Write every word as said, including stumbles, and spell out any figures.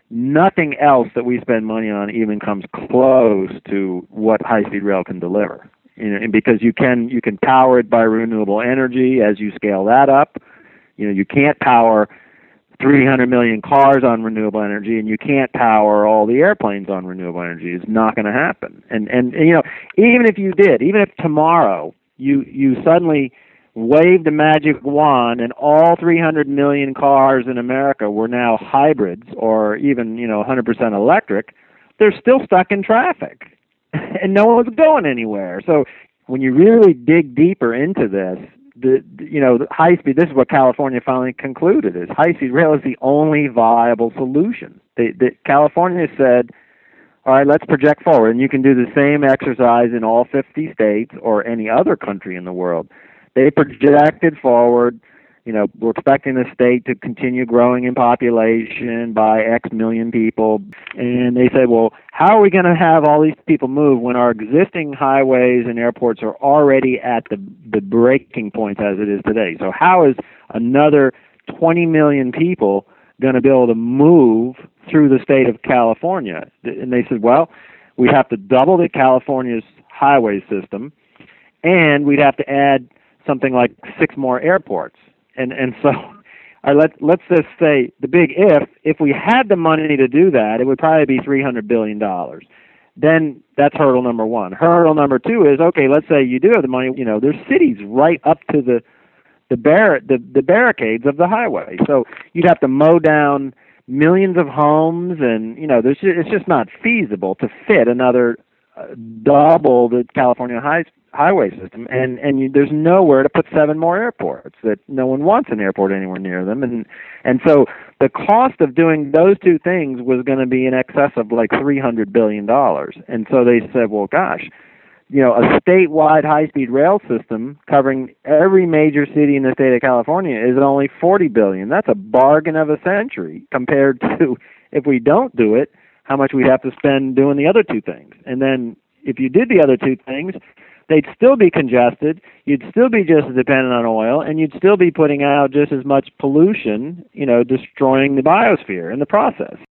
Nothing else that we spend money on even comes close to what high-speed rail can deliver. You know, and because you can you can power it by renewable energy as you scale that up. You know, you can't power three hundred million cars on renewable energy, and you can't power all the airplanes on renewable energy. It's not going to happen. And, and and you know, even if you did, even if tomorrow you you suddenly waved a magic wand and all three hundred million cars in America were now hybrids or even, you know, one hundred percent electric, they're still stuck in traffic and no one's going anywhere. So when you really dig deeper into this, the you know, the high speed, this is what California finally concluded, is high speed rail is the only viable solution. They, the, California said, all right, let's project forward, and you can do the same exercise in all fifty states or any other country in the world. They projected forward, you know, we're expecting the state to continue growing in population by X million people. And they said, well, how are we going to have all these people move when our existing highways and airports are already at the, the breaking point as it is today? So how is another twenty million people going to be able to move through the state of California? And they said, well, we have to double the California's highway system, and we'd have to add something like six more airports. And and so uh, let, let's just say the big if, if we had the money to do that, it would probably be three hundred billion dollars. Then that's hurdle number one. Hurdle number two is, okay, let's say you do have the money. You know, there's cities right up to the the, bar- the, the barricades of the highway. So you'd have to mow down millions of homes, and, you know, there's just, it's just not feasible to fit another uh, double the California high highway system, and and you, there's nowhere to put seven more airports. That no one wants an airport anywhere near them, and and so the cost of doing those two things was going to be in excess of like three hundred billion dollars. And so they said, well, gosh, you know, a statewide high-speed rail system covering every major city in the state of California is only forty billion dollars. That's a bargain of a century compared to, if we don't do it, how much we'd have to spend doing the other two things. And then if you did the other two things, they'd still be congested, you'd still be just as dependent on oil, and you'd still be putting out just as much pollution, you know, destroying the biosphere in the process.